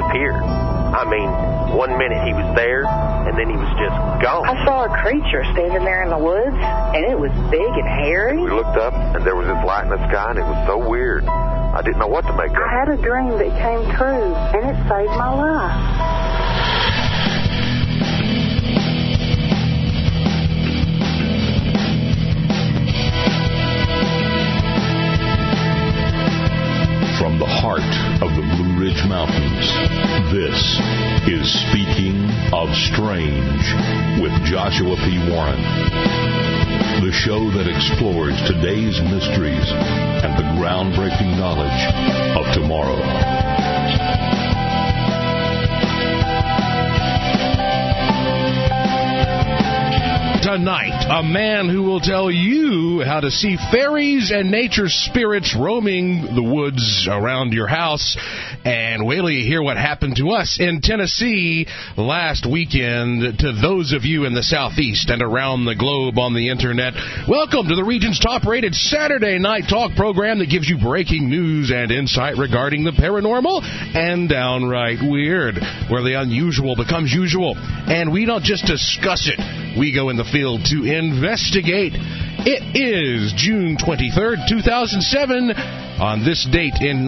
disappeared. I mean, 1 minute he was there, and then he was just gone. I saw a creature standing there in the woods, and it was big and hairy. We looked up, and there was this light in the sky, and it was so weird. I didn't know what to make of it. I had a dream that came true, and it saved my life. From the heart of the Blue Ridge Mountains, this is Speaking of Strange with Joshua P. Warren, the show that explores today's mysteries and the groundbreaking knowledge of tomorrow. Tonight, a man who will tell you how to see fairies and nature spirits roaming the woods around your house. And wait till you hear what happened to us in Tennessee last weekend. To those of you in the Southeast and around the globe on the Internet, welcome to the region's top-rated Saturday night talk program that gives you breaking news and insight regarding the paranormal and downright weird, where the unusual becomes usual. And we don't just discuss it. We go in the field to investigate. It is June 23rd, 2007. On this date in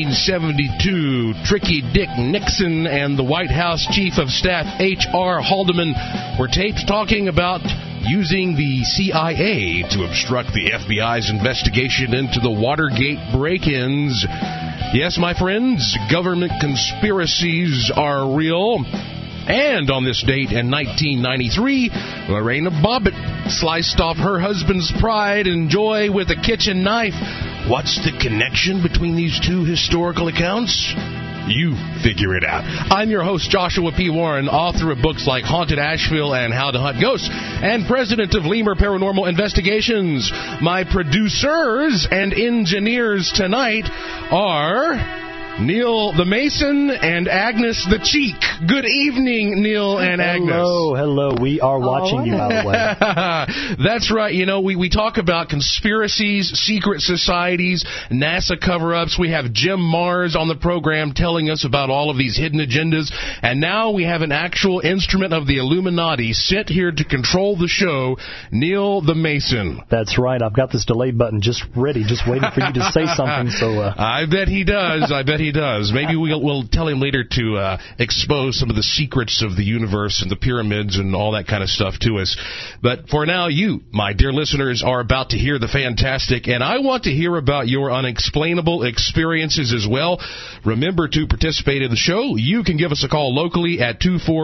1972, Tricky Dick Nixon and the White House Chief of Staff H.R. Haldeman were taped talking about using the CIA to obstruct the FBI's investigation into the Watergate break-ins. Yes, my friends, government conspiracies are real. And on this date in 1993, Lorena Bobbitt sliced off her husband's pride and joy with a kitchen knife. What's the connection between these two historical accounts? You figure it out. I'm your host, Joshua P. Warren, author of books like Haunted Asheville and How to Hunt Ghosts, and president of Lemur Paranormal Investigations. My producers and engineers tonight are Neil the Mason and Agnes the Cheek. Good evening, Neil and Agnes. Hello. We are watching you, by the way. That's right. You know, we talk about conspiracies, secret societies, NASA cover-ups. We have Jim Mars on the program telling us about all of these hidden agendas. And now we have an actual instrument of the Illuminati sent here to control the show, Neil the Mason. That's right. I've got this delay button just ready, just waiting for you to say something. So I bet he does. He does. Maybe we'll tell him later to expose some of the secrets of the universe and the pyramids and all that kind of stuff to us. But for now, you, my dear listeners, are about to hear the fantastic, and I want to hear about your unexplainable experiences as well. Remember to participate in the show. You can give us a call locally at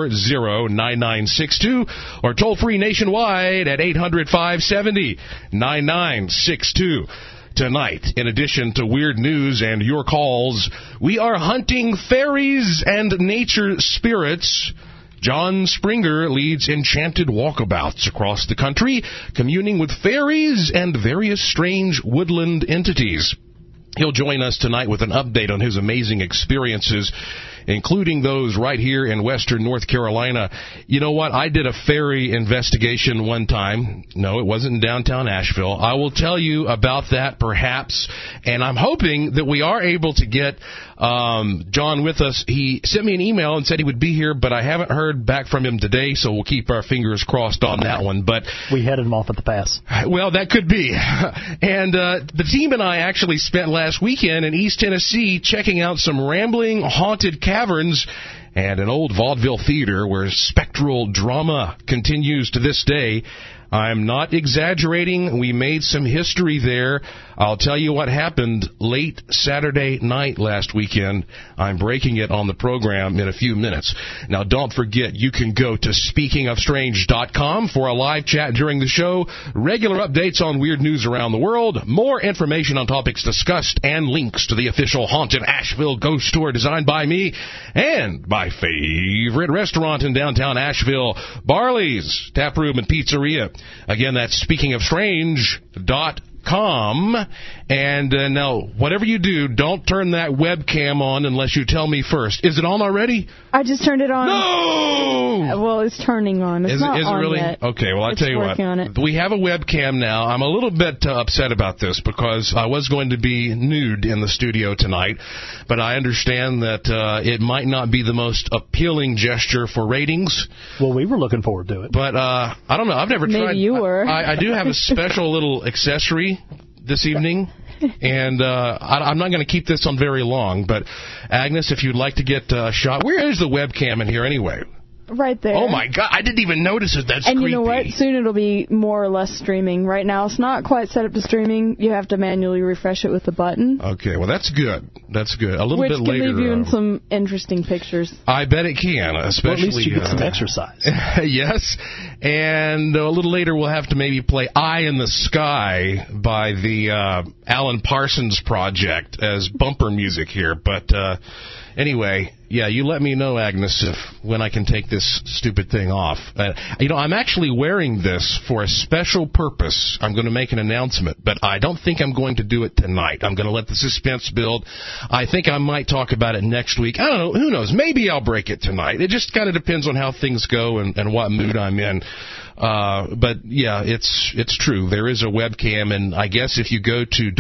240-9962 or toll-free nationwide at 800-570-9962. Tonight, in addition to weird news and your calls, we are hunting fairies and nature spirits. John Springer leads enchanted walkabouts across the country, communing with fairies and various strange woodland entities. He'll join us tonight with an update on his amazing experiences, including those right here in western North Carolina. You know what? I did a fairy investigation one time. No, it wasn't in downtown Asheville. I will tell you about that perhaps, and I'm hoping that we are able to get John with us. He sent me an email and said he would be here, but I haven't heard back from him today, so we'll keep our fingers crossed on that one. But we headed him off at the pass. Well, that could be. And the team and I actually spent last weekend in East Tennessee checking out some rambling, haunted caverns and an old vaudeville theater where spectral drama continues to this day. I'm not exaggerating. We made some history there. I'll tell you what happened late Saturday night last weekend. I'm breaking it on the program in a few minutes. Now, don't forget, you can go to speakingofstrange.com for a live chat during the show, regular updates on weird news around the world, more information on topics discussed, and links to the official Haunted Asheville Ghost Tour designed by me and my favorite restaurant in downtown Asheville, Barley's Tap Room and Pizzeria. Again, that's speakingofstrange.com. And now, whatever you do, don't turn that webcam on unless you tell me first. Is it on already? I just turned it on. No! Well, it's turning on. It's not is on it really? yet. Okay, well, I'll tell you what. On it. We have a webcam now. I'm a little bit upset about this because I was going to be nude in the studio tonight, but I understand that it might not be the most appealing gesture for ratings. Well, we were looking forward to it. But I don't know. I've never tried. Maybe you were. I do have a special little accessory this evening, and I'm not going to keep this on very long, but Agnes, if you'd like to get a shot, where is the webcam in here anyway? Right there. Oh, my God. I didn't even notice it. That's creepy. And you know what? Soon it'll be more or less streaming. Right now, it's not quite set up to streaming. You have to manually refresh it with the button. Okay, well, that's good. That's good. A little Which bit later. Which can leave you in some interesting pictures. I bet it can, especially... Well, at least you get some exercise. Yes. And a little later, we'll have to maybe play Eye in the Sky by the Alan Parsons Project as bumper music here. But... anyway, yeah, you let me know, Agnes, when I can take this stupid thing off. I'm actually wearing this for a special purpose. I'm going to make an announcement, but I don't think I'm going to do it tonight. I'm going to let the suspense build. I think I might talk about it next week. I don't know. Who knows? Maybe I'll break it tonight. It just kind of depends on how things go and what mood I'm in. But yeah, it's true. There is a webcam, and I guess if you go to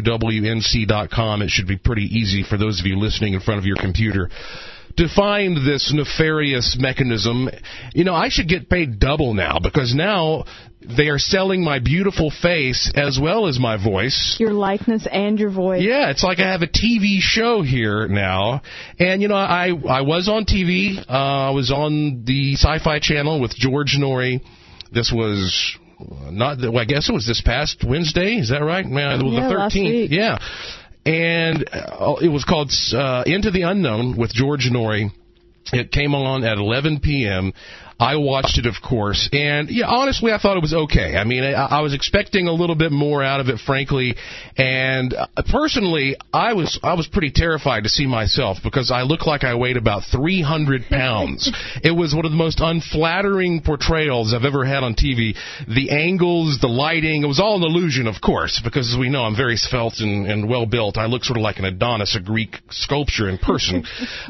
wwnc.com, it should be pretty easy for those of you listening in front of your computer to find this nefarious mechanism. You know, I should get paid double now, because now they are selling my beautiful face as well as my voice. Your likeness and your voice. Yeah, it's like I have a TV show here now. And, you know, I was on TV. I was on the Sci-Fi Channel with George Norrie. This was I guess it was this past Wednesday. Is that right? The 13th. Last week. Yeah. And it was called Into the Unknown with George Norrie. It came on at 11 p.m. I watched it, of course, and yeah, honestly, I thought it was okay. I mean, I was expecting a little bit more out of it, frankly, and personally, I was pretty terrified to see myself because I looked like I weighed about 300 pounds. It was one of the most unflattering portrayals I've ever had on TV. The angles, the lighting, it was all an illusion, of course, because as we know, I'm very svelte and well built. I look sort of like an Adonis, a Greek sculpture in person.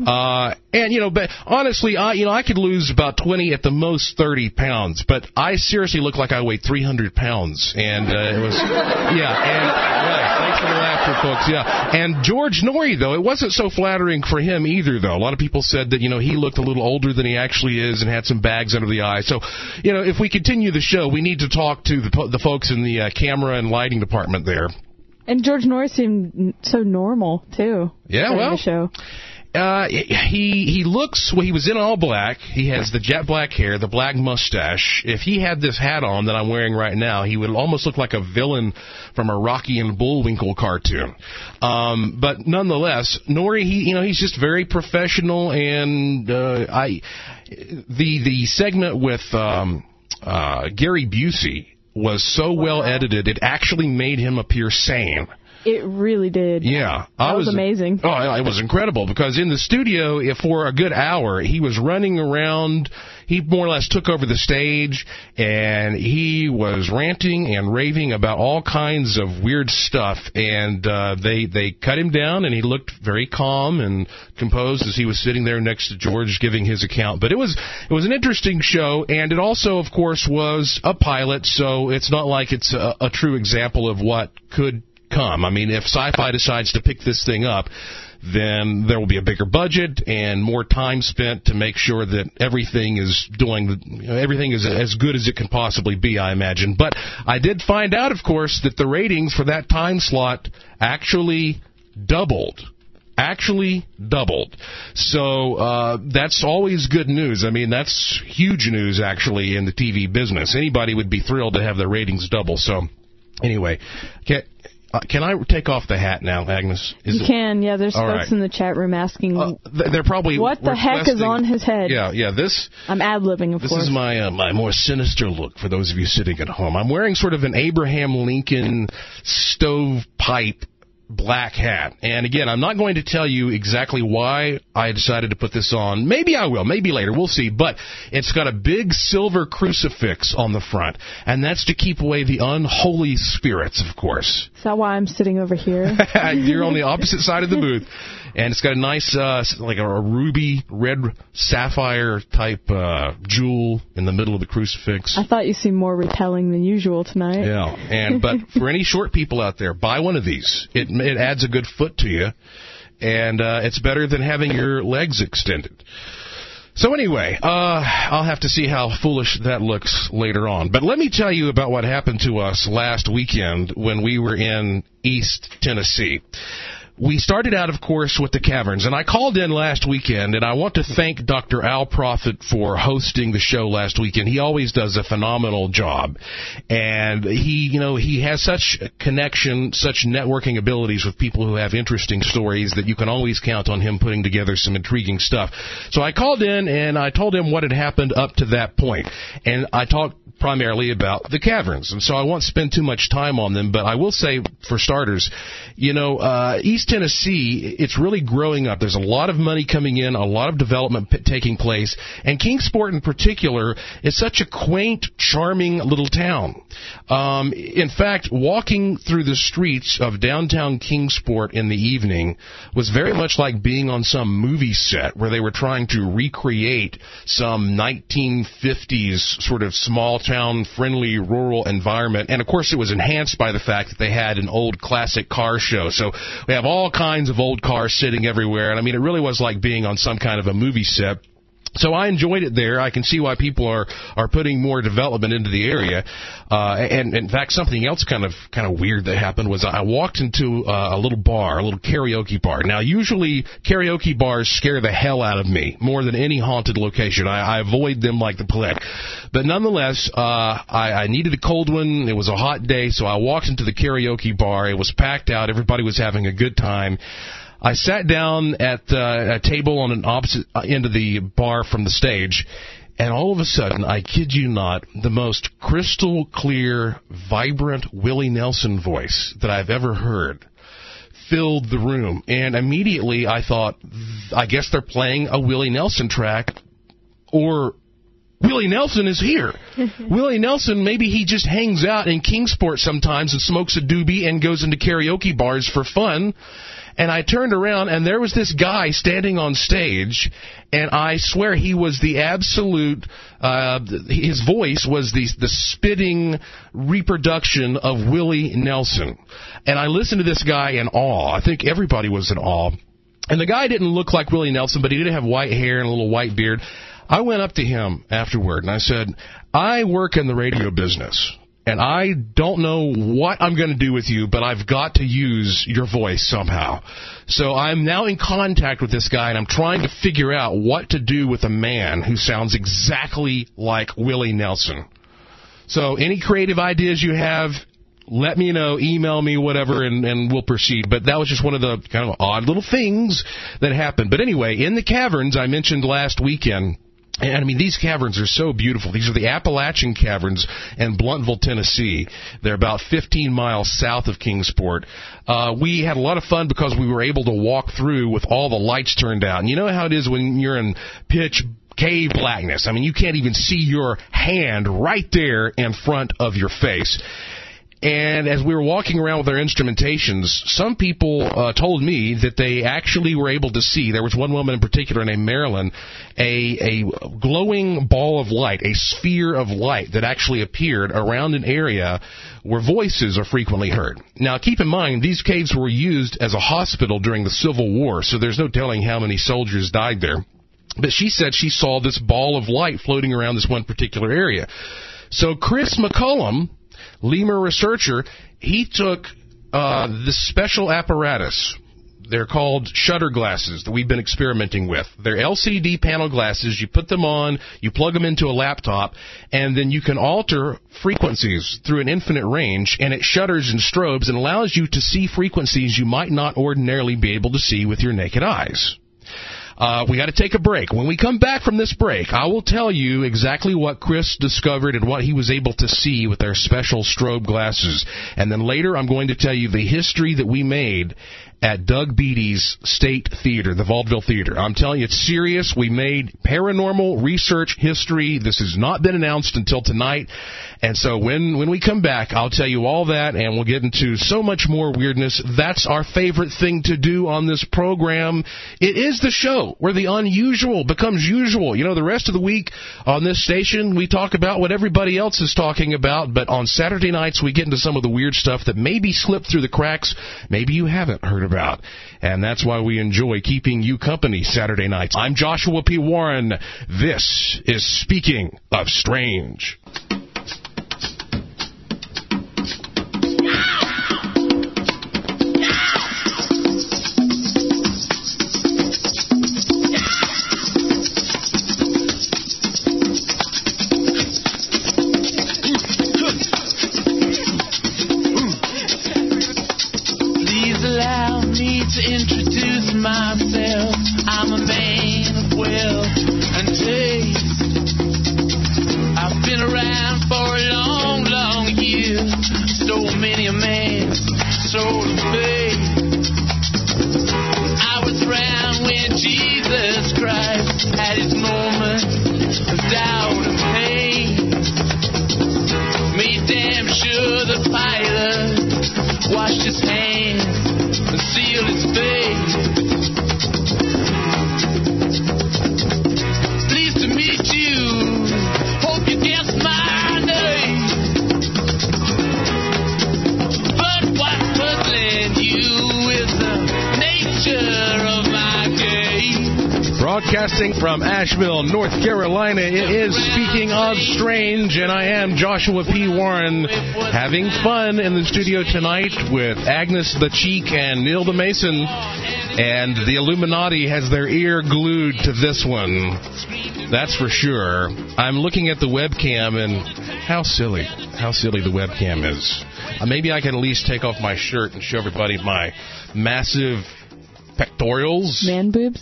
And you know, but honestly, I could lose about 20, at the most 30 pounds, but I seriously look like I weighed 300 pounds, and it was, thanks for the laughter, folks, and George Norrie, though, it wasn't so flattering for him either, though. A lot of people said that, you know, he looked a little older than he actually is and had some bags under the eyes, so, you know, if we continue the show, we need to talk to the folks in the camera and lighting department there. And George Norrie seemed so normal, too. Yeah, well, the show. He looks, well, he was in all black. He has the jet black hair, the black mustache. If he had this hat on that I'm wearing right now, he would almost look like a villain from a Rocky and Bullwinkle cartoon. But nonetheless, Norrie, he's just very professional, and the segment with Gary Busey was so well edited, it actually made him appear sane. It really did. Yeah. That was amazing. Oh, it was incredible, because in the studio, for a good hour, he was running around. He more or less took over the stage, and he was ranting and raving about all kinds of weird stuff, and they cut him down, and he looked very calm and composed as he was sitting there next to George giving his account. But it was an interesting show, and it also, of course, was a pilot, so it's not like it's a true example of what could come. I mean, if Sci-Fi decides to pick this thing up, then there will be a bigger budget and more time spent to make sure that everything is as good as it can possibly be, I imagine. But I did find out, of course, that the ratings for that time slot actually doubled. So that's always good news. I mean, that's huge news, actually, in the TV business. Anybody would be thrilled to have their ratings double. So anyway, can I take off the hat now, Agnes? You can, yeah. There's folks in the chat room asking, they're probably what the heck is on his head? Yeah, this... I'm ad-libbing, of course. This is my more sinister look for those of you sitting at home. I'm wearing sort of an Abraham Lincoln stovepipe black hat. And again, I'm not going to tell you exactly why I decided to put this on. Maybe I will, maybe later, we'll see. But it's got a big silver crucifix on the front, and that's to keep away the unholy spirits, of course. Is that why I'm sitting over here? You're on the opposite side of the booth. And it's got a nice, like a ruby red sapphire type jewel in the middle of the crucifix. I thought you seemed more repelling than usual tonight. Yeah, but for any short people out there, buy one of these. It adds a good foot to you, and it's better than having your legs extended. So anyway, I'll have to see how foolish that looks later on. But let me tell you about what happened to us last weekend when we were in East Tennessee. We started out, of course, with the caverns, and I called in last weekend, and I want to thank Dr. Al Prophet for hosting the show last weekend. He always does a phenomenal job, and he has such connection, such networking abilities with people who have interesting stories that you can always count on him putting together some intriguing stuff. So I called in, and I told him what had happened up to that point, and I talked primarily about the caverns, and so I won't spend too much time on them, but I will say, for starters, East Tennessee, it's really growing up. There's a lot of money coming in, a lot of development taking place, and Kingsport in particular is such a quaint, charming little town. In fact, walking through the streets of downtown Kingsport in the evening was very much like being on some movie set where they were trying to recreate some 1950s sort of small-town, friendly, rural environment. And, of course, it was enhanced by the fact that they had an old classic car show. So we have all kinds of old cars sitting everywhere. And, I mean, it really was like being on some kind of a movie set. So I enjoyed it there. I can see why people are putting more development into the area. And in fact, something else kind of weird that happened was I walked into a little bar, a little karaoke bar. Now, usually karaoke bars scare the hell out of me more than any haunted location. I avoid them like the plague. But nonetheless, I needed a cold one. It was a hot day, so I walked into the karaoke bar. It was packed out. Everybody was having a good time. I sat down at a table on an opposite end of the bar from the stage, and all of a sudden, I kid you not, the most crystal clear, vibrant Willie Nelson voice that I've ever heard filled the room. And immediately I thought, I guess they're playing a Willie Nelson track, or Willie Nelson is here. Willie Nelson, maybe he just hangs out in Kingsport sometimes and smokes a doobie and goes into karaoke bars for fun. And I turned around, and there was this guy standing on stage, and I swear he was the absolute, his voice was the spitting reproduction of Willie Nelson. And I listened to this guy in awe. I think everybody was in awe. And the guy didn't look like Willie Nelson, but he did have white hair and a little white beard. I went up to him afterward, and I said, I work in the radio business. And I don't know what I'm going to do with you, but I've got to use your voice somehow. So I'm now in contact with this guy, and I'm trying to figure out what to do with a man who sounds exactly like Willie Nelson. So any creative ideas you have, let me know, email me, whatever, and we'll proceed. But that was just one of the kind of odd little things that happened. But anyway, in the caverns I mentioned last weekend, and I mean, these caverns are so beautiful. These are the Appalachian Caverns in Blountville, Tennessee. They're about 15 miles south of Kingsport. We had a lot of fun because we were able to walk through with all the lights turned out. And you know how it is when you're in pitch cave blackness. I mean, you can't even see your hand right there in front of your face. And as we were walking around with our instrumentations, some people told me that they actually were able to see, there was one woman in particular named Marilyn, a glowing ball of light, a sphere of light that actually appeared around an area where voices are frequently heard. Now, keep in mind, these caves were used as a hospital during the Civil War, so there's no telling how many soldiers died there. But she said she saw this ball of light floating around this one particular area. So Chris McCullum, lemur researcher, he took this special apparatus. They're called shutter glasses that we've been experimenting with. They're LCD panel glasses. You put them on, you plug them into a laptop, and then you can alter frequencies through an infinite range, and it shutters and strobes and allows you to see frequencies you might not ordinarily be able to see with your naked eyes. We got to take a break. When we come back from this break, I will tell you exactly what Chris discovered and what he was able to see with their special strobe glasses. And then later I'm going to tell you the history that we made at Doug Beatty's State Theater, the Vaudeville Theater. I'm telling you, it's serious. We made paranormal research history. This has not been announced until tonight. And so when we come back, I'll tell you all that, and we'll get into so much more weirdness. That's our favorite thing to do on this program. It is the show where the unusual becomes usual. You know, the rest of the week on this station, we talk about what everybody else is talking about, but on Saturday nights, we get into some of the weird stuff that maybe slipped through the cracks, maybe you haven't heard about. And that's why we enjoy keeping you company Saturday nights. I'm Joshua P. Warren. This is Speaking of Strange. Broadcasting from Asheville, North Carolina, it is Speaking of Strange, and I am Joshua P. Warren, having fun in the studio tonight with Agnes the Cheek and Neil the Mason, and the Illuminati has their ear glued to this one. That's for sure. I'm looking at the webcam, and how silly the webcam is. Maybe I can at least take off my shirt and show everybody my massive pectorals. Man boobs?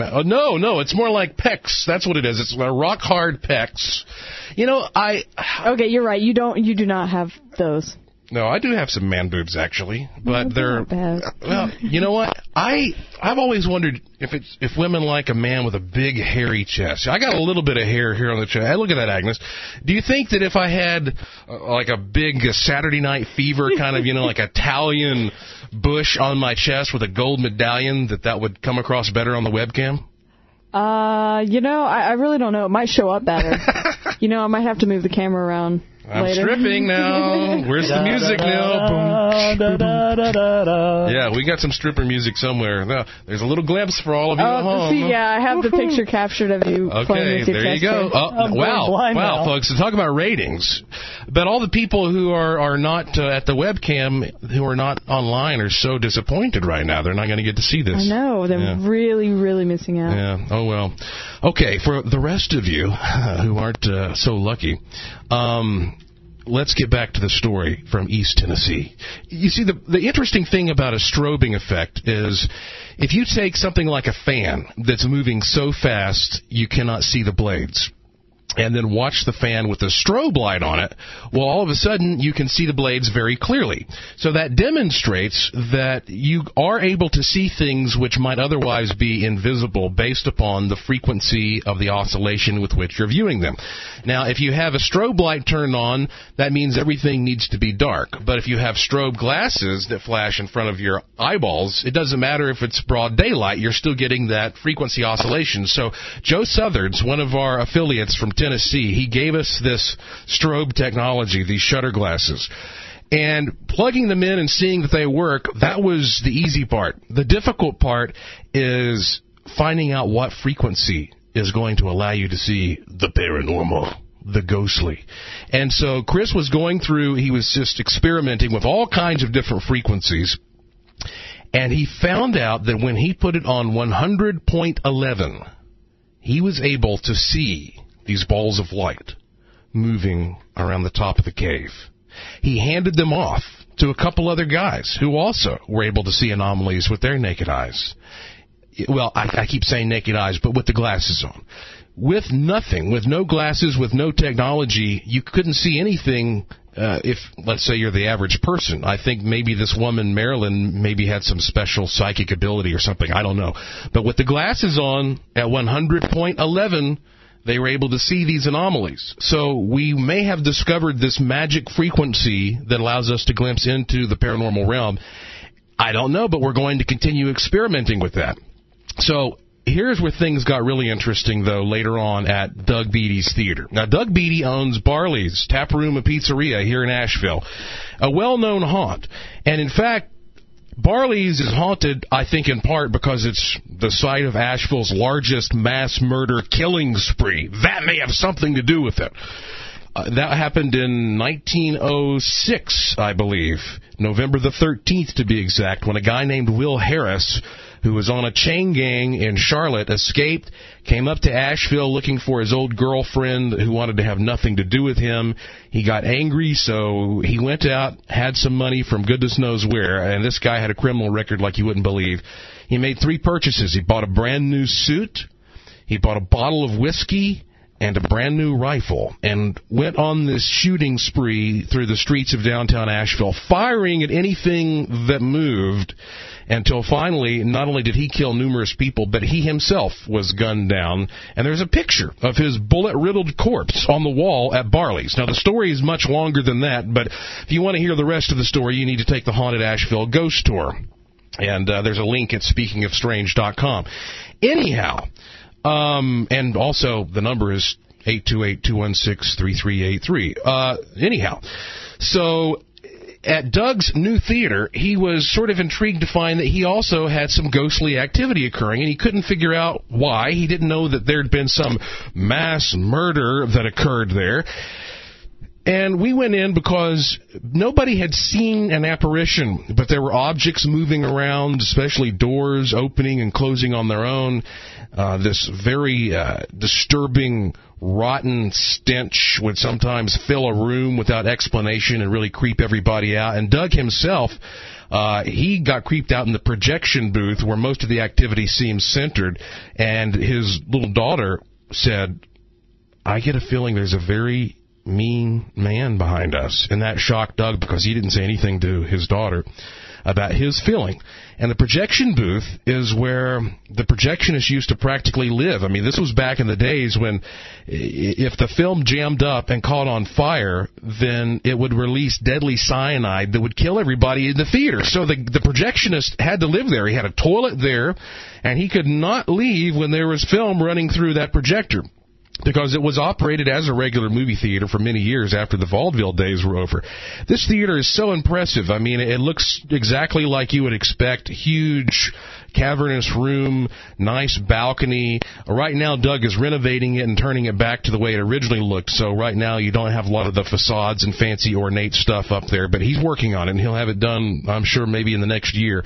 No, it's more like pecs. That's what it is. It's my rock hard pecs. You know, Okay, you're right. You do not have those. No, I do have some man boobs actually, but they're not bad. Well, you know what? I've always wondered if women like a man with a big hairy chest. I got a little bit of hair here on the chest. Hey, look at that, Agnes. Do you think that if I had like a big Saturday Night Fever kind of, like Italian bush on my chest with a gold medallion, that would come across better on the webcam? I really don't know. It might show up better. I might have to move the camera around. I'm later. stripping now. Where's the music now? Yeah, we got some stripper music somewhere. No, there's a little glimpse for all of you at home. See, I have the picture captured of you playing with your there you go. Wow, folks, to talk about ratings. But all the people who are not at the webcam, who are not online, are so disappointed right now. They're not going to get to see this. I know. They're really, really missing out. Yeah. Oh, well. Okay, for the rest of you who aren't so lucky, let's get back to the story from East Tennessee. You see, the interesting thing about a strobing effect is if you take something like a fan that's moving so fast you cannot see the blades, and then watch the fan with a strobe light on it, well, all of a sudden, you can see the blades very clearly. So that demonstrates that you are able to see things which might otherwise be invisible based upon the frequency of the oscillation with which you're viewing them. Now, if you have a strobe light turned on, that means everything needs to be dark. But if you have strobe glasses that flash in front of your eyeballs, it doesn't matter if it's broad daylight, you're still getting that frequency oscillation. So Joe Southards, one of our affiliates from Tennessee, he gave us this strobe technology, these shutter glasses. And plugging them in and seeing that they work, that was the easy part. The difficult part is finding out what frequency is going to allow you to see the paranormal, the ghostly. And so Chris was going through, he was just experimenting with all kinds of different frequencies. And he found out that when he put it on 100.11, he was able to see these balls of light moving around the top of the cave. He handed them off to a couple other guys who also were able to see anomalies with their naked eyes. well, I keep saying naked eyes, but with the glasses on. With nothing, with no glasses, with no technology, you couldn't see anything if, let's say, you're the average person. I think maybe this woman, Marilyn, maybe had some special psychic ability or something. I don't know. But with the glasses on at 100.11, they were able to see these anomalies. So we may have discovered this magic frequency that allows us to glimpse into the paranormal realm. I don't know, but we're going to continue experimenting with that. So here's where things got really interesting, though, later on at Doug Beatty's Theater. Now, Doug Beatty owns Barley's Tap Room and Pizzeria here in Asheville, a well-known haunt. And, in fact, Barley's is haunted, I think, in part because it's the site of Asheville's largest mass murder killing spree. That may have something to do with it. That happened in 1906, I believe, November the 13th to be exact, when a guy named Will Harris, who was on a chain gang in Charlotte, escaped, came up to Asheville looking for his old girlfriend who wanted to have nothing to do with him. He got angry, so he went out, had some money from goodness knows where, and this guy had a criminal record like you wouldn't believe. He made 3 purchases. He bought a brand new suit, he bought a bottle of whiskey, and a brand new rifle, and went on this shooting spree through the streets of downtown Asheville, firing at anything that moved, until finally, not only did he kill numerous people, but he himself was gunned down, and there's a picture of his bullet-riddled corpse on the wall at Barley's. Now, the story is much longer than that, but if you want to hear the rest of the story, you need to take the Haunted Asheville Ghost Tour, and there's a link at speakingofstrange.com. Anyhow, and also the number is 828-216-3383. Anyhow, so at Doug's new theater, he was sort of intrigued to find that he also had some ghostly activity occurring, and he couldn't figure out why. He didn't know that there had been some mass murder that occurred there. And we went in because nobody had seen an apparition, but there were objects moving around, especially doors opening and closing on their own. This very disturbing, rotten stench would sometimes fill a room without explanation and really creep everybody out. And Doug himself, he got creeped out in the projection booth where most of the activity seems centered. And his little daughter said, "I get a feeling there's a very mean man behind us." And that shocked Doug because he didn't say anything to his daughter about his feeling. And the projection booth is where the projectionists used to practically live. I mean, this was back in the days when if the film jammed up and caught on fire, then it would release deadly cyanide that would kill everybody in the theater. So the projectionist had to live there. He had a toilet there, and he could not leave when there was film running through that projector, because it was operated as a regular movie theater for many years after the vaudeville days were over. This theater is so impressive. I mean, it looks exactly like you would expect. Huge, cavernous room, nice balcony. Right now, Doug is renovating it and turning it back to the way it originally looked. So right now, you don't have a lot of the facades and fancy ornate stuff up there, but he's working on it, and he'll have it done, I'm sure, maybe in the next year.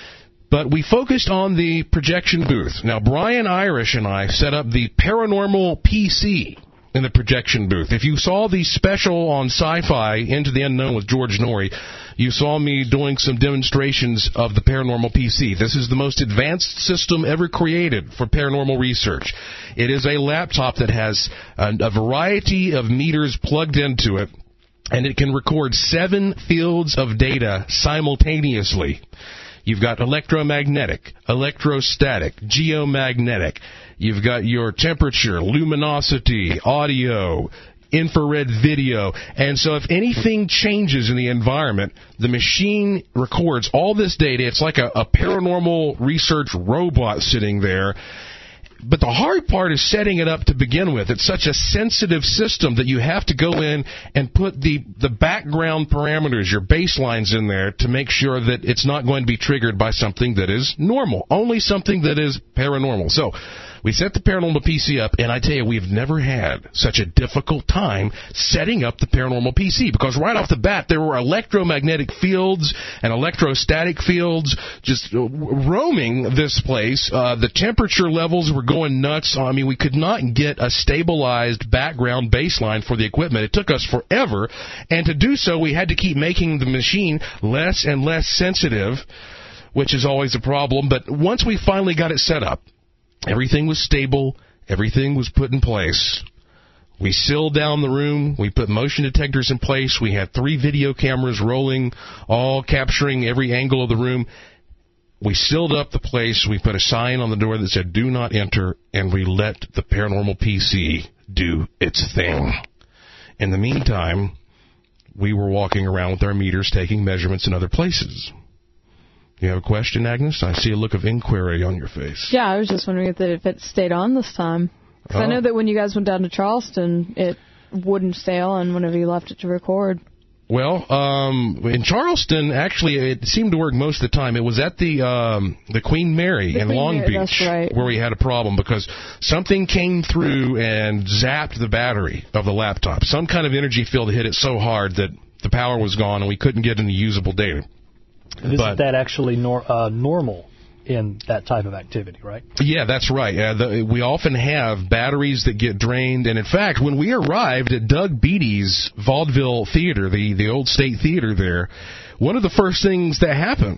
But we focused on the projection booth. Now, Brian Irish and I set up the Paranormal PC in the projection booth. If you saw the special on Sci-Fi, Into the Unknown with George Norrie, you saw me doing some demonstrations of the Paranormal PC. This is the most advanced system ever created for paranormal research. It is a laptop that has a variety of meters plugged into it, and it can record 7 fields of data simultaneously. You've got electromagnetic, electrostatic, geomagnetic. You've got your temperature, luminosity, audio, infrared video. And so if anything changes in the environment, the machine records all this data. It's like a paranormal research robot sitting there. But the hard part is setting it up to begin with. It's such a sensitive system that you have to go in and put the background parameters, your baselines in there to make sure that it's not going to be triggered by something that is normal, only something that is paranormal. So we set the Paranormal PC up, and I tell you, we've never had such a difficult time setting up the Paranormal PC, because right off the bat, there were electromagnetic fields and electrostatic fields just roaming this place. The temperature levels were going nuts. I mean, we could not get a stabilized background baseline for the equipment. It took us forever, and to do so, we had to keep making the machine less and less sensitive. which is always a problem. But once we finally got it set up, everything was stable, everything was put in place. We sealed down the room. We put motion detectors in place. We had 3 video cameras rolling, all capturing every angle of the room. We sealed up the place. We put a sign on the door that said, "Do not enter," and we let the Paranormal PC do its thing. In the meantime, we were walking around with our meters, taking measurements in other places. You have a question, Agnes? I see a look of inquiry on your face. Yeah, I was just wondering if it stayed on this time. Because I know that when you guys went down to Charleston, it wouldn't stay on whenever you left it to record. Well, in Charleston, actually, it seemed to work most of the time. It was at the Queen Mary in Long Beach, that's right, where we had a problem because something came through and zapped the battery of the laptop. Some kind of energy field hit it so hard that the power was gone and we couldn't get any usable data. Isn't that actually normal in that type of activity, right? Yeah, that's right. We often have batteries that get drained, and in fact, when we arrived at Doug Beatty's Vaudeville Theater, the old State Theater there, one of the first things that happened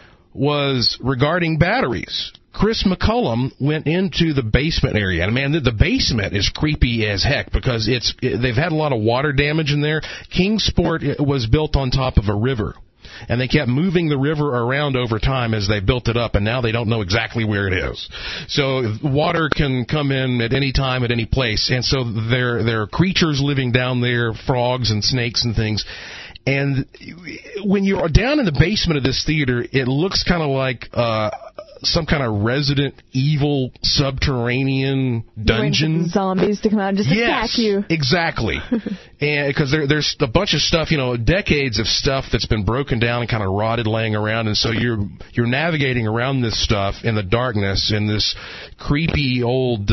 was regarding batteries. Chris McCullum went into the basement area, and man, the basement is creepy as heck because they've had a lot of water damage in there. Kingsport was built on top of a river. And they kept moving the river around over time as they built it up, and now they don't know exactly where it is. So water can come in at any time, at any place. And so there are creatures living down there, frogs and snakes and things. And when you're down in the basement of this theater, it looks kind of like some kind of Resident Evil subterranean dungeon. Zombies to come out and just attack you. Exactly. And because there's a bunch of stuff, decades of stuff that's been broken down and kind of rotted laying around, and so you're navigating around this stuff in the darkness in this creepy old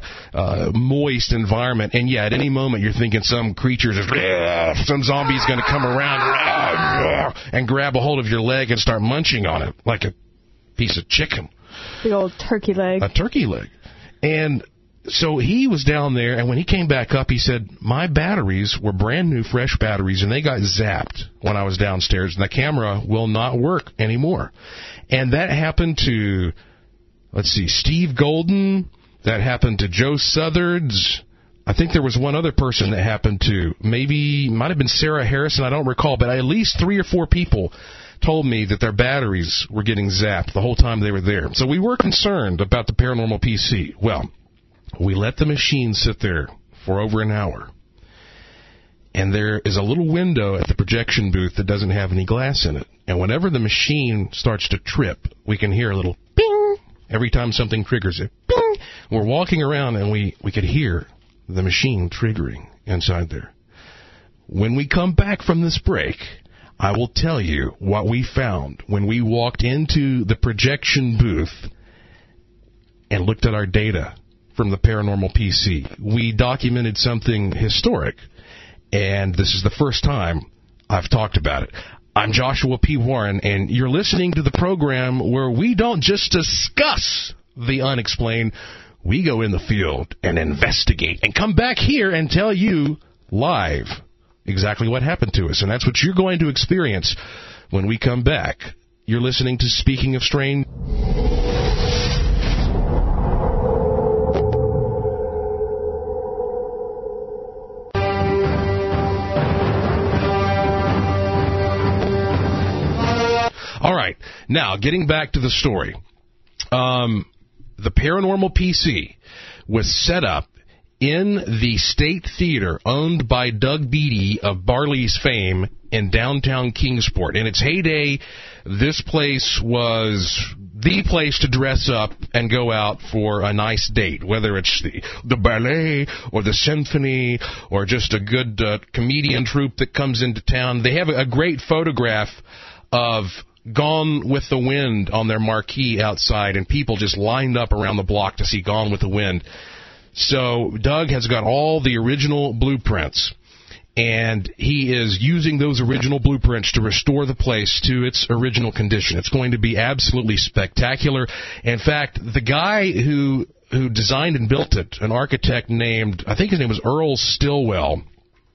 moist environment. And yeah, at any moment you're thinking some creature's some zombie's going to come around and grab a hold of your leg and start munching on it like a piece of chicken. Big old turkey leg. A turkey leg. And so he was down there, and when he came back up, he said, my batteries were brand new, fresh batteries, and they got zapped when I was downstairs, and the camera will not work anymore. And that happened to, Steve Golden. That happened to Joe Southards. I think there was one other person that happened to. Might have been Sarah Harrison. I don't recall, but at least 3 or 4 people told me that their batteries were getting zapped the whole time they were there. So we were concerned about the Paranormal PC. Well, we let the machine sit there for over an hour. And there is a little window at the projection booth that doesn't have any glass in it. And whenever the machine starts to trip, we can hear a little ping every time something triggers it. Ping! We're walking around and we could hear the machine triggering inside there. When we come back from this break, I will tell you what we found when we walked into the projection booth and looked at our data from the Paranormal PC. We documented something historic, and this is the first time I've talked about it. I'm Joshua P. Warren, and you're listening to the program where we don't just discuss the unexplained. We go in the field and investigate and come back here and tell you live exactly what happened to us. And that's what you're going to experience when we come back. You're listening to Speaking of Strange. All right. Now, getting back to the story. The Paranormal PC was set up in the State Theater owned by Doug Beatty of Barley's fame in downtown Kingsport. In its heyday, this place was the place to dress up and go out for a nice date, whether it's the ballet or the symphony or just a good comedian troupe that comes into town. They have a great photograph of Gone with the Wind on their marquee outside, and people just lined up around the block to see Gone with the Wind. So Doug has got all the original blueprints, and he is using those original blueprints to restore the place to its original condition. It's going to be absolutely spectacular. In fact, the guy who designed and built it, an architect named, I think his name was Earl Stillwell,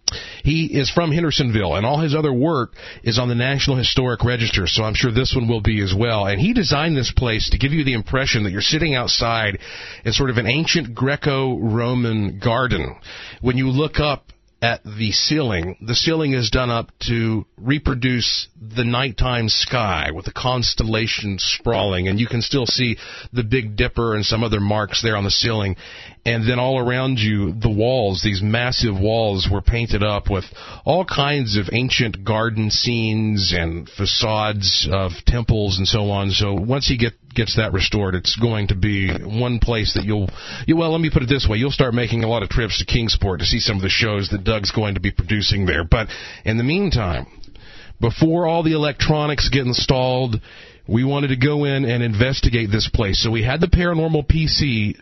He is from Hendersonville, and all his other work is on the National Historic Register, so I'm sure this one will be as well. And he designed this place to give you the impression that you're sitting outside in sort of an ancient Greco-Roman garden. When you look up at the ceiling is done up to reproduce the nighttime sky with the constellations sprawling, and you can still see the Big Dipper and some other marks there on the ceiling. And then all around you, the walls, these massive walls, were painted up with all kinds of ancient garden scenes and facades of temples and so on. So once he gets that restored, it's going to be one place that well, let me put it this way, you'll start making a lot of trips to Kingsport to see some of the shows that Doug's going to be producing there. But in the meantime, before all the electronics get installed, we wanted to go in and investigate this place. So we had the Paranormal PC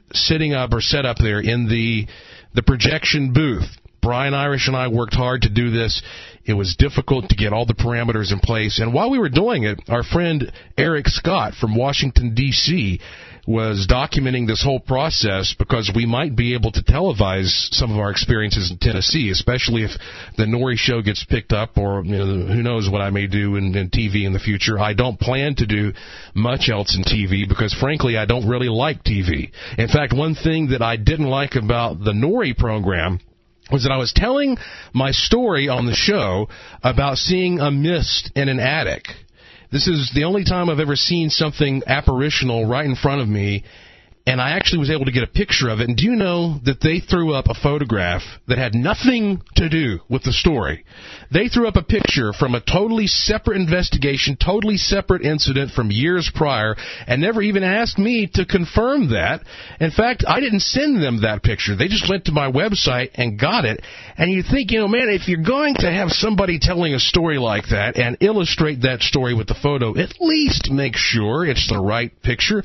set up there in the projection booth. Brian Irish and I worked hard to do this. It was difficult to get all the parameters in place. And while we were doing it, our friend Eric Scott from Washington, D.C., was documenting this whole process because we might be able to televise some of our experiences in Tennessee, especially if the Norrie show gets picked up, or who knows what I may do in TV in the future. I don't plan to do much else in TV because, frankly, I don't really like TV. In fact, one thing that I didn't like about the Norrie program was that I was telling my story on the show about seeing a mist in an attic. This is the only time I've ever seen something apparitional right in front of me, and I actually was able to get a picture of it. And do you know that they threw up a photograph that had nothing to do with the story? They threw up a picture from a totally separate investigation, totally separate incident from years prior, and never even asked me to confirm that. In fact, I didn't send them that picture. They just went to my website and got it. And you think, man, if you're going to have somebody telling a story like that and illustrate that story with the photo, at least make sure it's the right picture.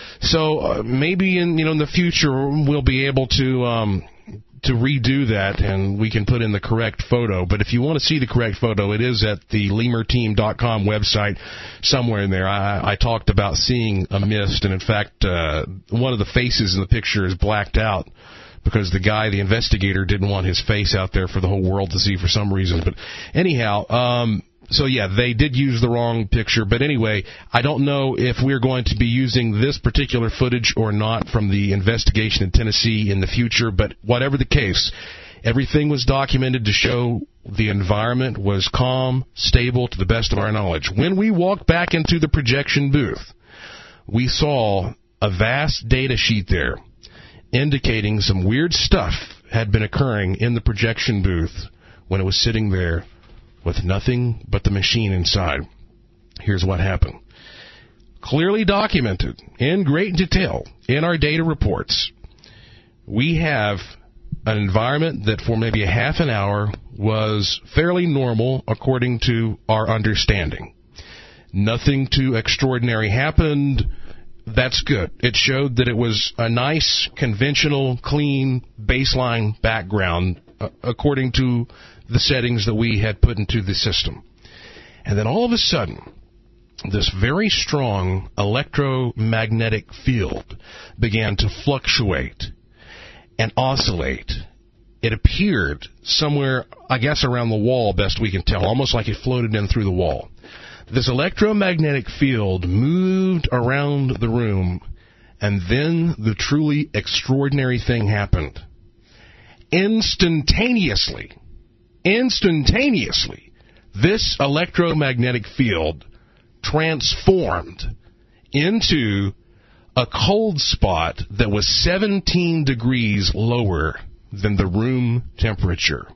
So maybe in the future we'll be able to redo that and we can put in the correct photo. But if you want to see the correct photo, it is at the lemurteam.com website somewhere in there. I talked about seeing a mist, and in fact one of the faces in the picture is blacked out because the investigator didn't want his face out there for the whole world to see for some reason. But anyhow, so, yeah, they did use the wrong picture. But anyway, I don't know if we're going to be using this particular footage or not from the investigation in Tennessee in the future. But whatever the case, everything was documented to show the environment was calm, stable, to the best of our knowledge. When we walked back into the projection booth, we saw a vast data sheet there indicating some weird stuff had been occurring in the projection booth when it was sitting there with nothing but the machine inside. Here's what happened. Clearly documented in great detail in our data reports, we have an environment that for maybe a half an hour was fairly normal according to our understanding. Nothing too extraordinary happened. That's good. It showed that it was a nice, conventional, clean baseline background according to the settings that we had put into the system. And then all of a sudden, this very strong electromagnetic field began to fluctuate and oscillate. It appeared somewhere, I guess, around the wall, best we can tell, almost like it floated in through the wall. This electromagnetic field moved around the room, and then the truly extraordinary thing happened. Instantaneously, this electromagnetic field transformed into a cold spot that was 17 degrees lower than the room temperature.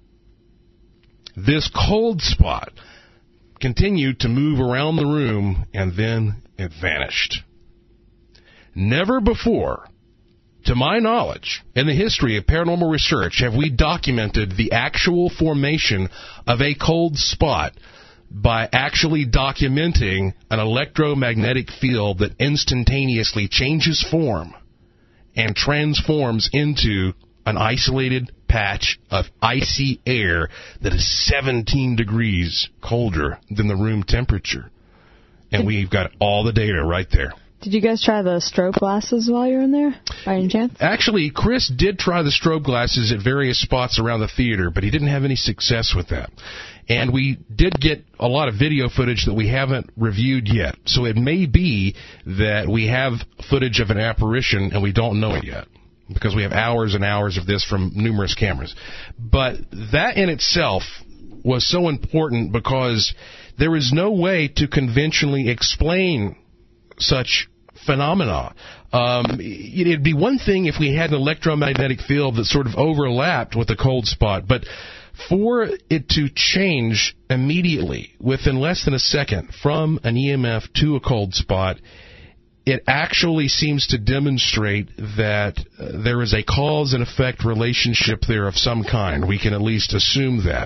This cold spot continued to move around the room, and then it vanished. Never before, to my knowledge, in the history of paranormal research, have we documented the actual formation of a cold spot by actually documenting an electromagnetic field that instantaneously changes form and transforms into an isolated patch of icy air that is 17 degrees colder than the room temperature. And we've got all the data right there. Did you guys try the strobe glasses while you were in there, by any chance? Actually, Chris did try the strobe glasses at various spots around the theater, but he didn't have any success with that. And we did get a lot of video footage that we haven't reviewed yet. So it may be that we have footage of an apparition and we don't know it yet, because we have hours and hours of this from numerous cameras. But that in itself was so important because there is no way to conventionally explain such phenomena. It'd be one thing if we had an electromagnetic field that sort of overlapped with a cold spot, but for it to change immediately within less than a second from an EMF to a cold spot, it actually seems to demonstrate that there is a cause and effect relationship there of some kind. We can at least assume that.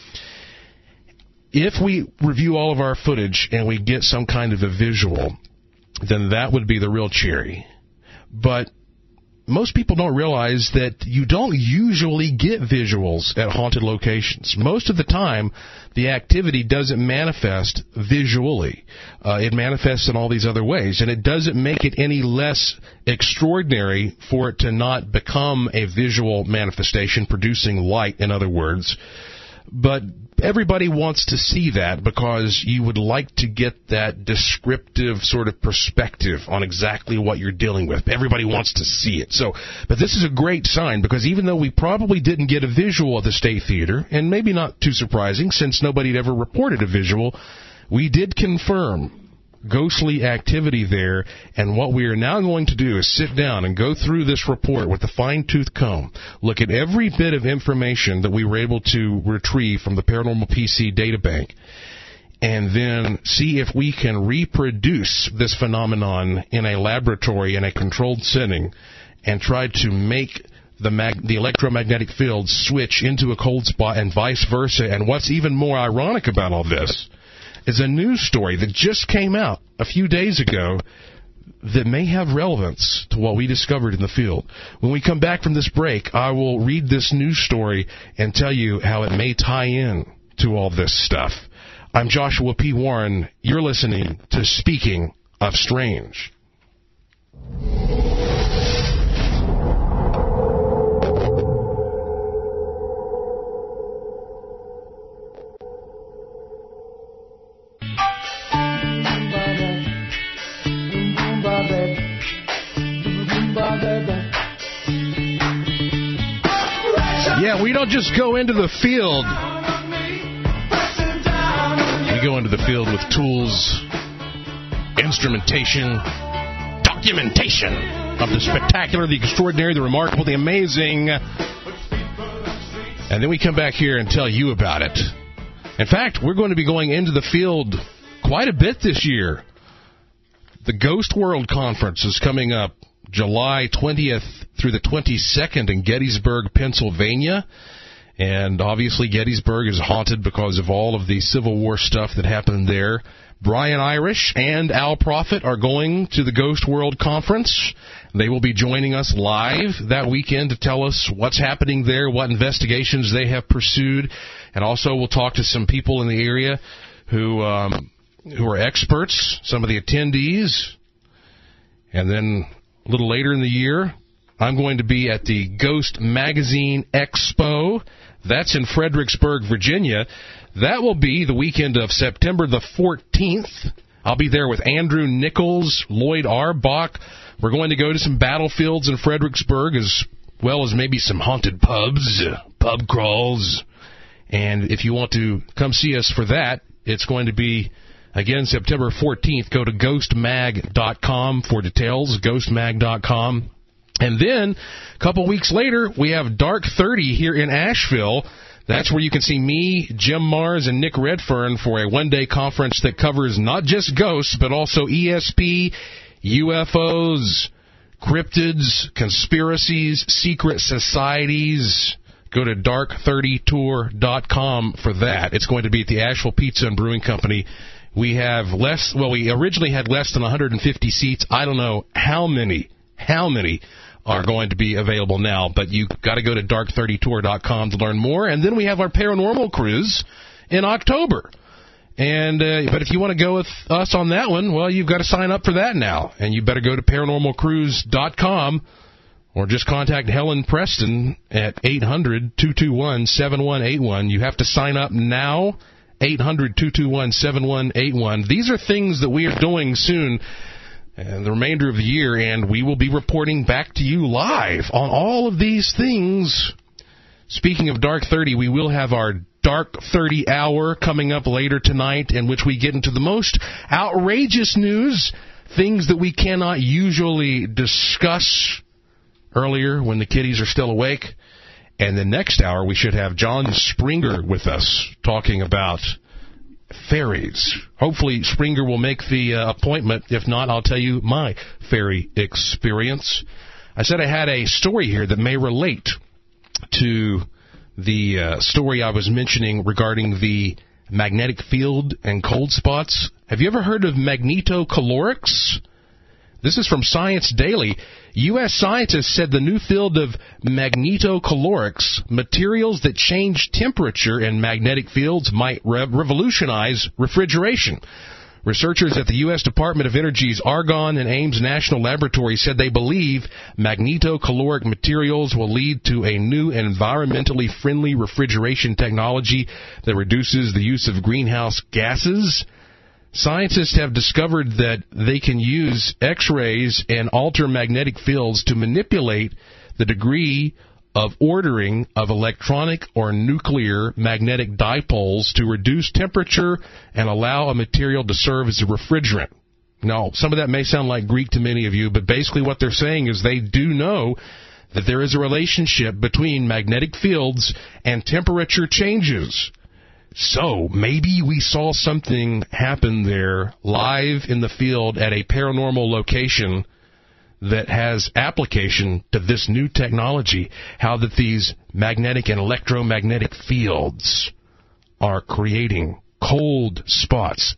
If we review all of our footage and we get some kind of a visual, then that would be the real cherry. But most people don't realize that you don't usually get visuals at haunted locations. Most of the time, the activity doesn't manifest visually. It manifests in all these other ways, and it doesn't make it any less extraordinary for it to not become a visual manifestation, producing light, in other words. But everybody wants to see that because you would like to get that descriptive sort of perspective on exactly what you're dealing with. Everybody wants to see it. But this is a great sign, because even though we probably didn't get a visual at the State Theater, and maybe not too surprising since nobody had ever reported a visual, we did confirm ghostly activity there, and what we are now going to do is sit down and go through this report with a fine-tooth comb, look at every bit of information that we were able to retrieve from the Paranormal PC databank, and then see if we can reproduce this phenomenon in a laboratory in a controlled setting and try to make the electromagnetic field switch into a cold spot and vice versa. And what's even more ironic about all this is a news story that just came out a few days ago that may have relevance to what we discovered in the field. When we come back from this break, I will read this news story and tell you how it may tie in to all this stuff. I'm Joshua P. Warren. You're listening to Speaking of Strange. Yeah, we don't just go into the field. We go into the field with tools, instrumentation, documentation of the spectacular, the extraordinary, the remarkable, the amazing. And then we come back here and tell you about it. In fact, we're going to be going into the field quite a bit this year. The Ghost World Conference is coming up July 20th through the 22nd in Gettysburg, Pennsylvania. And obviously Gettysburg is haunted because of all of the Civil War stuff that happened there. Brian Irish and Al Prophet are going to the Ghost World Conference. They will be joining us live that weekend to tell us what's happening there, what investigations they have pursued. And also we'll talk to some people in the area who are experts, some of the attendees. And then a little later in the year, I'm going to be at the Ghost Magazine Expo. That's in Fredericksburg, Virginia. That will be the weekend of September the 14th. I'll be there with Andrew Nichols, Lloyd Arbach. We're going to go to some battlefields in Fredericksburg, as well as maybe some haunted pubs, pub crawls. And if you want to come see us for that, it's going to be, again, September 14th. Go to ghostmag.com for details, ghostmag.com. And then, a couple weeks later, we have Dark 30 here in Asheville. That's where you can see me, Jim Mars, and Nick Redfern for a one-day conference that covers not just ghosts, but also ESP, UFOs, cryptids, conspiracies, secret societies. Go to dark30tour.com for that. It's going to be at the Asheville Pizza and Brewing Company. We have we originally had less than 150 seats. I don't know how many are going to be available now, but you got to go to dark30tour.com to learn more. And then we have our paranormal cruise in October. And but if you want to go with us on that one, well, you've got to sign up for that now. And you better go to paranormalcruise.com or just contact Helen Preston at 800-221-7181. You have to sign up now, 800-221-7181. These are things that we are doing soon and the remainder of the year, and we will be reporting back to you live on all of these things. Speaking of Dark 30, we will have our Dark 30 hour coming up later tonight, in which we get into the most outrageous news, things that we cannot usually discuss earlier when the kiddies are still awake. And the next hour, we should have John Springer with us talking about fairies. Hopefully Springer will make the appointment. If not, I'll tell you my fairy experience. I said I had a story here that may relate to the story I was mentioning regarding the magnetic field and cold spots. Have you ever heard of magnetocalorics? This is from Science Daily. U.S. scientists said the new field of magnetocalorics, materials that change temperature in magnetic fields, might revolutionize refrigeration. Researchers at the U.S. Department of Energy's Argonne and Ames National Laboratory said they believe magnetocaloric materials will lead to a new environmentally friendly refrigeration technology that reduces the use of greenhouse gases. Scientists have discovered that they can use X-rays and alter magnetic fields to manipulate the degree of ordering of electronic or nuclear magnetic dipoles to reduce temperature and allow a material to serve as a refrigerant. Now, some of that may sound like Greek to many of you, but basically what they're saying is they do know that there is a relationship between magnetic fields and temperature changes. So maybe we saw something happen there live in the field at a paranormal location that has application to this new technology, how that these magnetic and electromagnetic fields are creating cold spots.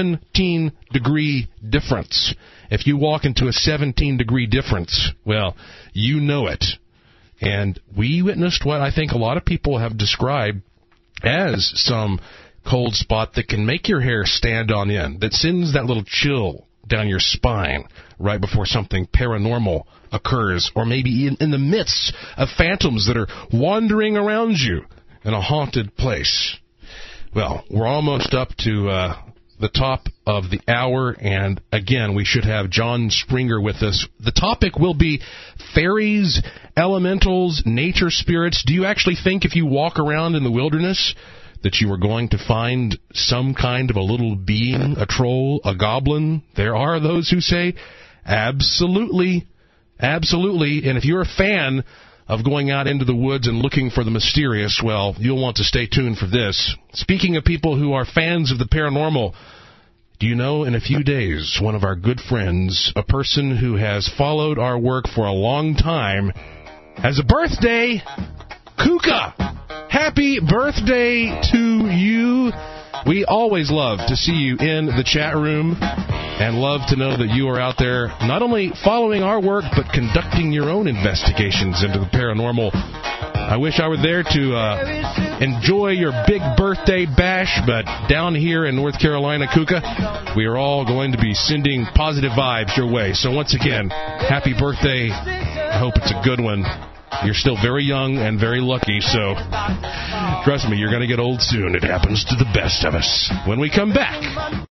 17-degree difference. If you walk into a 17-degree difference, well, you know it. And we witnessed what I think a lot of people have described as some cold spot that can make your hair stand on end, that sends that little chill down your spine right before something paranormal occurs, or maybe in the midst of phantoms that are wandering around you in a haunted place. Well, we're almost up to the top of the hour, and again, we should have John Springer with us. The topic will be fairies, elementals, nature spirits. Do you actually think if you walk around in the wilderness that you are going to find some kind of a little being, a troll, a goblin? There are those who say, absolutely, absolutely. And if you're a fan of going out into the woods and looking for the mysterious, well, you'll want to stay tuned for this. Speaking of people who are fans of the paranormal, do you know, in a few days, one of our good friends, a person who has followed our work for a long time, has a birthday. Kuka, happy birthday to you. We always love to see you in the chat room and love to know that you are out there not only following our work, but conducting your own investigations into the paranormal. I wish I were there to enjoy your big birthday bash, but down here in North Carolina, Kuka, we are all going to be sending positive vibes your way. So once again, happy birthday. I hope it's a good one. You're still very young and very lucky, so trust me, you're going to get old soon. It happens to the best of us. When we come back,